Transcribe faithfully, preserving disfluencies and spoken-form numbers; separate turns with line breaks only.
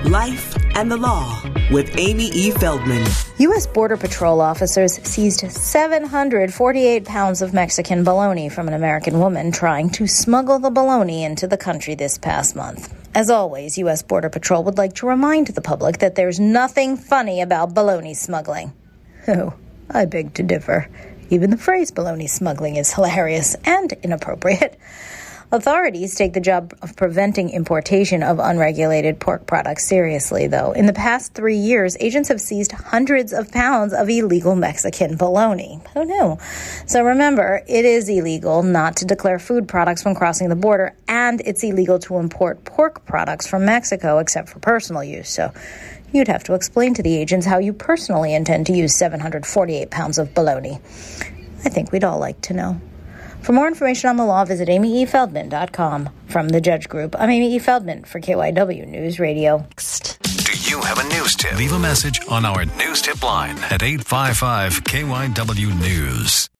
Life and the Law with Amy E. Feldman.
U S. Border Patrol officers seized seven hundred forty-eight pounds of Mexican bologna from an American woman trying to smuggle the bologna into the country this past month. As always, U S. Border Patrol would like to remind the public that there's nothing funny about bologna smuggling. Oh, I beg to differ. Even the phrase bologna smuggling is hilarious and inappropriate. Authorities take the job of preventing importation of unregulated pork products seriously, though. In the past three years, agents have seized hundreds of pounds of illegal Mexican bologna. Who knew? So remember, it is illegal not to declare food products when crossing the border, and it's illegal to import pork products from Mexico except for personal use. So you'd have to explain to the agents how you personally intend to use seven hundred forty-eight pounds of bologna. I think we'd all like to know. For more information on the law, visit amy e feldman dot com. From the Judge Group, I'm Amy E. Feldman for K Y W News Radio.
Do you have a news tip? Leave a message on our news tip line at eight five five K Y W News.